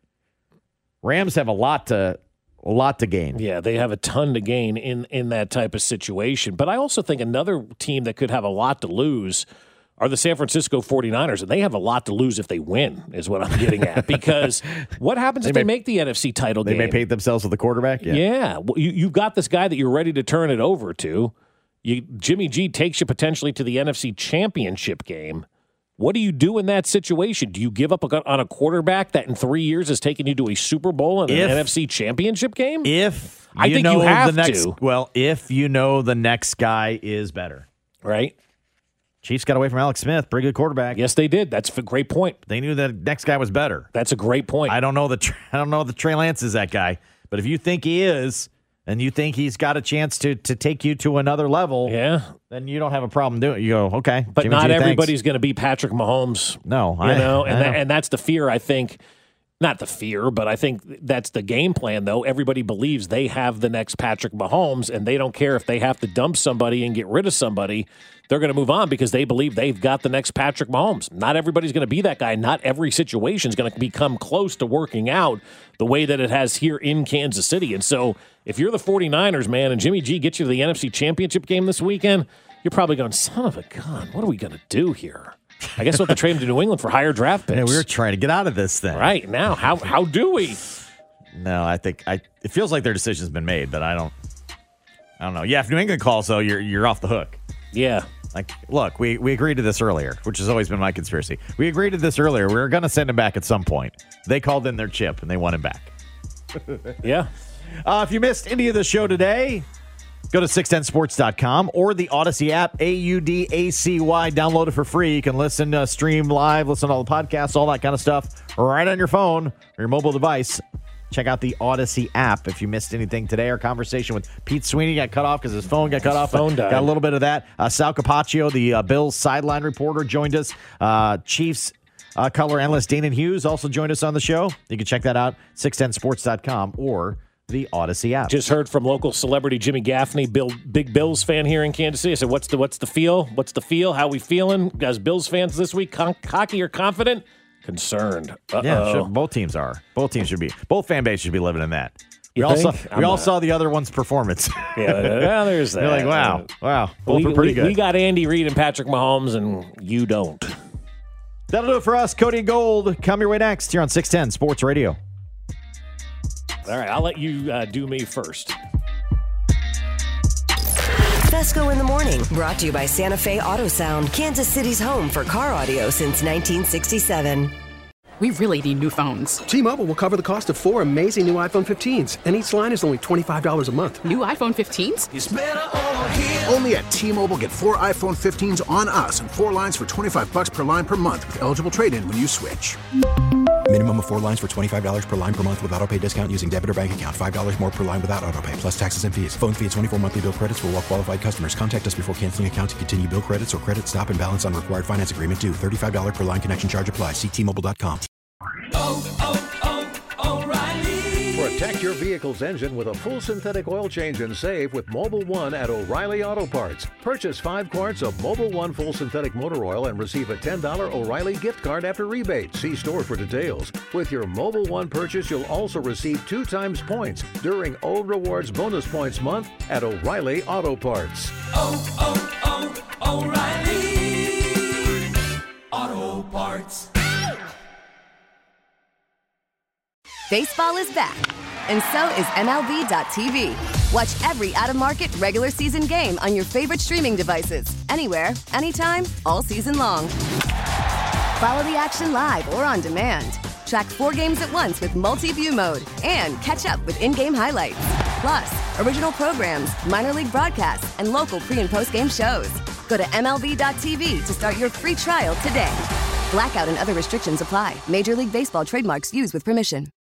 Rams have a lot to a lot to gain. Yeah, they have a ton to gain in in that type of situation. But I also think another team that could have a lot to lose are the San Francisco forty-niners, and they have a lot to lose if they win, is what I'm getting at. Because what happens they if may, they make the N F C title they game? They may paint themselves with the quarterback? Yeah. yeah. Well, you, you've got this guy that you're ready to turn it over to. You, Jimmy G takes you potentially to the N F C championship game. What do you do in that situation? Do you give up a, on a quarterback that in three years has taken you to a Super Bowl and an if, N F C championship game? If I you think know you have the next, to. Well, if you know the next guy is better. Right. Chiefs got away from Alex Smith, pretty good quarterback. Yes, they did. That's a great point. They knew the next guy was better. That's a great point. I don't know that I don't know that Trey Lance is that guy, but if you think he is, and you think he's got a chance to to take you to another level, yeah, then you don't have a problem doing it. You go, okay, but Jimmy not G, everybody's thanks. going to be Patrick Mahomes. No, you I know, I and know. That, and that's the fear. I think. Not the fear, but I think that's the game plan, though. Everybody believes they have the next Patrick Mahomes, and they don't care if they have to dump somebody and get rid of somebody. They're going to move on because they believe they've got the next Patrick Mahomes. Not everybody's going to be that guy. Not every situation is going to become close to working out the way that it has here in Kansas City. And so if you're the forty-niners, man, and Jimmy G gets you to the N F C championship game this weekend, you're probably going, son of a gun, what are we going to do here? I guess we'll have to trade him to New England for higher draft picks. Yeah, we were trying to get out of this thing. Right now, how how do we? No, I think I. It feels like their decision's been made, but I don't. I don't know. Yeah, if New England calls, though, you're you're off the hook. Yeah. Like, look, we we agreed to this earlier, which has always been my conspiracy. We agreed to this earlier. We were going to send him back at some point. They called in their chip and they want him back. Yeah. Uh, if you missed any of the show today, go to six ten sports dot com or the Odyssey app, A U D A C Y. Download it for free. You can listen, uh, stream live, listen to all the podcasts, all that kind of stuff right on your phone or your mobile device. Check out the Odyssey app if you missed anything today. Our conversation with Pete Sweeney got cut off because his phone got cut off. Phone died. Got a little bit of that. Uh, Sal Capaccio, the uh, Bills sideline reporter, joined us. Uh, Chiefs uh, color analyst Danon Hughes also joined us on the show. You can check that out, six ten sports dot com or the Odyssey app. Just heard from local celebrity Jimmy Gaffney, Bill, big Bills fan here in Kansas City. I said, "What's the what's the feel? What's the feel? How we feeling, guys? Bills fans this week? Con- cocky or confident? Concerned? Uh-oh. Yeah, sure. Both teams are. Both teams should be. Both fan bases should be living in that. We You all saw. think? We I'm all not. saw the other one's performance. Yeah, well, there's that. You're like, wow, wow, both we, were pretty we, good. we got Andy Reid and Patrick Mahomes, and you don't. That'll do it for us. Cody and Gold, come your way next here on six ten Sports Radio. All right, I'll let you uh, do me first. Fesco in the Morning, brought to you by Santa Fe Auto Sound, Kansas City's home for car audio since nineteen sixty-seven. We really need new phones. T-Mobile will cover the cost of four amazing new iPhone fifteens, and each line is only twenty-five dollars a month. New iPhone fifteens? It's better over here. Only at T-Mobile, get four iPhone fifteens on us and four lines for twenty-five bucks per line per month with eligible trade-in when you switch. Minimum of four lines for twenty-five dollars per line per month with autopay discount using debit or bank account. five dollars more per line without autopay, plus taxes and fees. Phone fee at twenty-four monthly bill credits for well-qualified customers. Contact us before canceling account to continue bill credits or credit stop and balance on required finance agreement due. thirty-five dollars per line connection charge applies. See T Mobile dot com. Protect your vehicle's engine with a full synthetic oil change and save with Mobil one at O'Reilly Auto Parts. Purchase five quarts of Mobil one full synthetic motor oil and receive a ten dollars O'Reilly gift card after rebate. See store for details. With your Mobil one purchase, you'll also receive two times points during O Rewards Bonus Points Month at O'Reilly Auto Parts. Oh, oh, oh, O'Reilly Auto Parts. Baseball is back, and so is M L B dot T V. Watch every out-of-market regular season game on your favorite streaming devices, anywhere, anytime, all season long. Follow the action live or on demand. Track four games at once with multi-view mode and catch up with in-game highlights. Plus, original programs, minor league broadcasts, and local pre- and post-game shows. Go to M L B dot T V to start your free trial today. Blackout and other restrictions apply. Major League Baseball trademarks used with permission.